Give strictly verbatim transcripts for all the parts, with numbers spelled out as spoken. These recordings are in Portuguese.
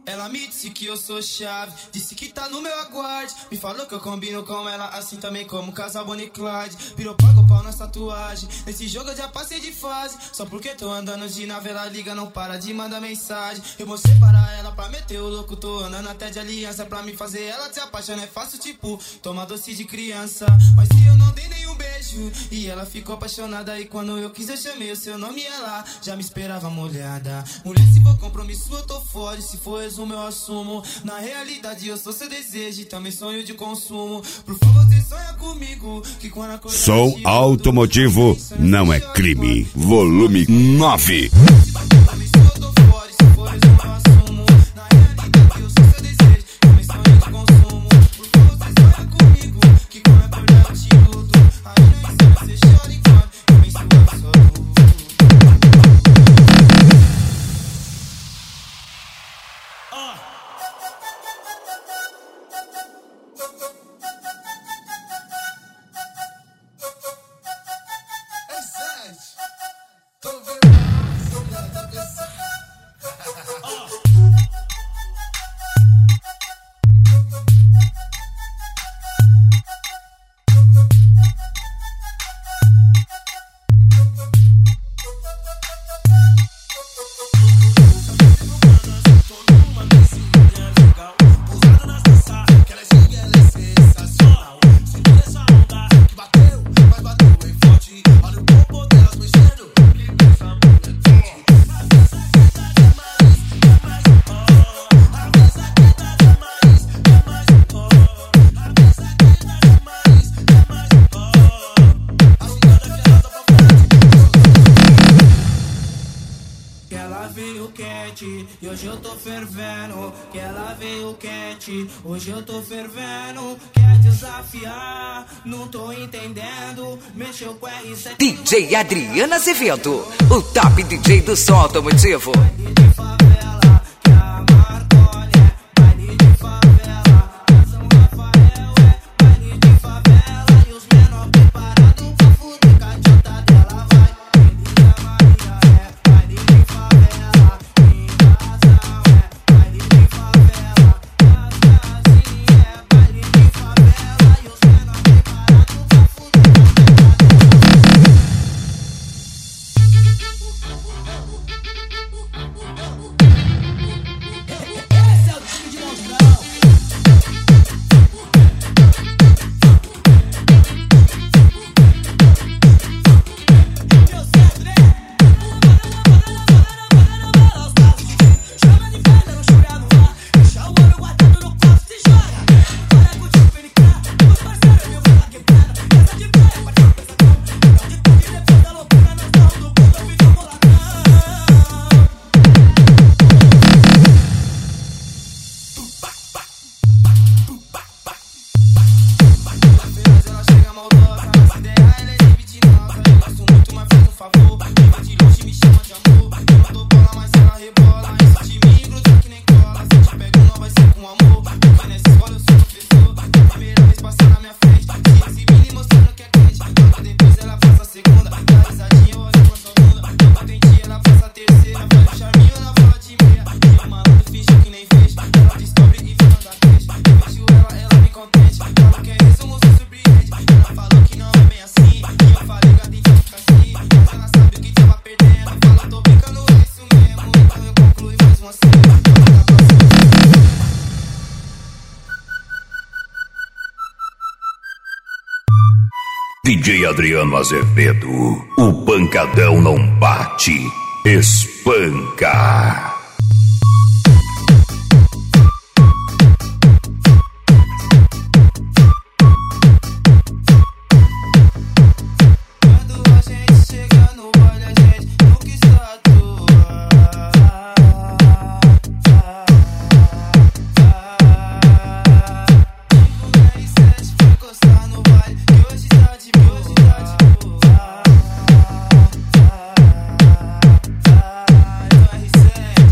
Ela me disse que eu sou chave, disse que tá no meu aguarde. Me falou que eu combino com ela, assim também como casal Bonnie e Clyde. Virou pago pau nas tatuagens, nesse jogo eu já passei de fase. Só porque tô andando de nave, ela liga, não para de mandar mensagem. Eu mostrei para ela pra meter o louco, tô andando até de aliança. Pra me fazer ela se apaixonar é fácil, tipo toma doce de criança. Mas se eu não dei nenhum beijo, e ela ficou apaixonada. E quando eu quis eu chamei o seu nome e ela já me esperava molhada. Mulher, se for compromisso eu tô fora, se for resumo eu assumo. Na realidade eu sou seu desejo e também sonho de consumo. Por favor, você sonha comigo que quando a coisa Sou automotivo, não é crime. Volume nove. E hoje eu tô fervendo, que ela veio quente. Hoje eu tô fervendo, quer desafiar, não tô entendendo. Mexeu com R sete. D J Adriana Azevedo, o top D J do som automotivo. D J Adriano Azevedo, o pancadão não bate, espanca. R sete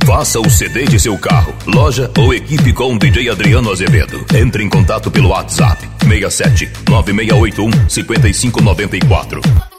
Faça o C D de seu carro, loja ou equipe com o D J Adriano Azevedo. Entre em contato pelo WhatsApp seis sete nove seis oito um cinco cinco nove quatro.